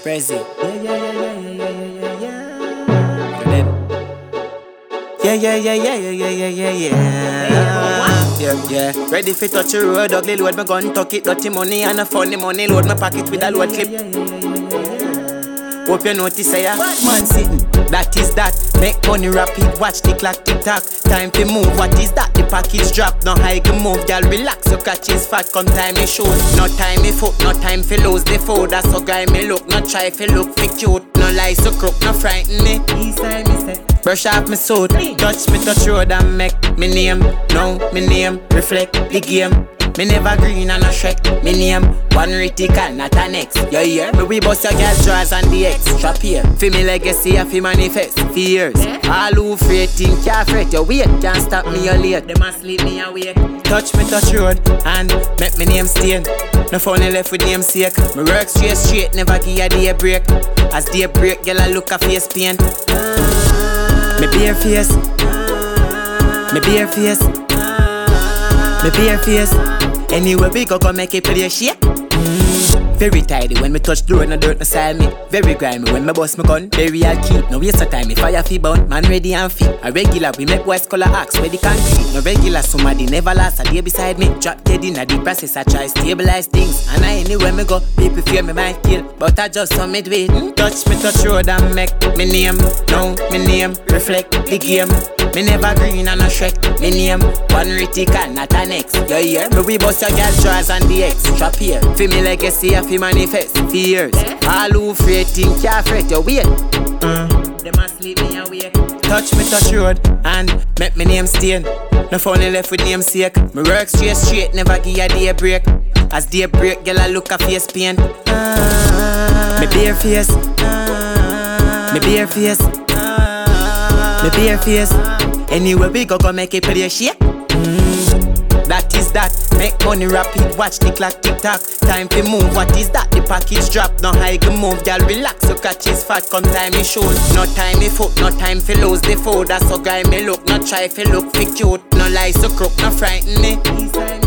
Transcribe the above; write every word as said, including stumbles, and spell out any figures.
Prezi. Yeah, yeah, yeah, yeah, yeah, yeah, yeah, yeah. For them. Yeah, yeah, yeah, yeah, yeah, yeah, yeah, yeah. Yeah, yeah. Ready for touch the road, ugly load my gun, tuck it, dirty money and a funny money. Load my pocket with a load clip. Hope you notice say ya man sitting, that is that. Make money rapid, watch the clock tick tock. Time to move, what is that? The package drop, no high can move. Girl relax, your catch is fat, come time me shoot. No time me foot, no time for lose the food. That's so guy me look, no try for look for cute. No lie so crook, no frighten me. East side me say, brush off my suit, touch me touch road and make me name. No, me name, reflect the game. Me never green and a Shrek, me name one reticle, not an X. You hear? Me we bust your girl drawers and the extra here. Fi me legacy, I fi manifest for years. All who fret, think can't fret. You wait, can't stop me, you late. They must leave me away. Touch me touch road and make me name stain. No funny left with name sake. Me work straight straight, never give a day break. As day break, girl I look a face pain. Me bare face, me bare face, me bare face. Anywhere we go, go make it play shit. Mm. Very tidy when me touch the road, no dirt, no side me. Very grimy when me bust my gun. Very I'll keep, no waste of time. If fire fi bound, man ready and fit. A regular, we make boys color axe where the concrete. No regular, somebody never last a day beside me. Drop dead in a deep process, I try stabilize things. And I anywhere me go, people fear me might kill. But I just saw me do it. Mm. Touch me touch road and make me name. No, me name, reflect the game. Me never green and a Shrek, me name one reticle, not an X. You hear? Me we bust your girl drawers and the extra here. Fi me legacy, I fi manifest for years. All who fret, think can't fret, you wait. Mm. They must leave me away. Touch me touch road and make me name stain. No funny left with name sake. Me work straight straight, never give a day break. As day break, girl I look a face pain. Mm. Me bare face, me bare face, me bare face. Anywhere we go, go make it play shit. Mm. That is that. Make money rapid, watch the clock tick tock. Time to move, what is that? The package drop, no high can move. Girl relax, your catch is fat, come time me shoot. No time me foot, no time for lose the food. That's so guy me look, no try for look for cute. No lie so crook, no frighten me.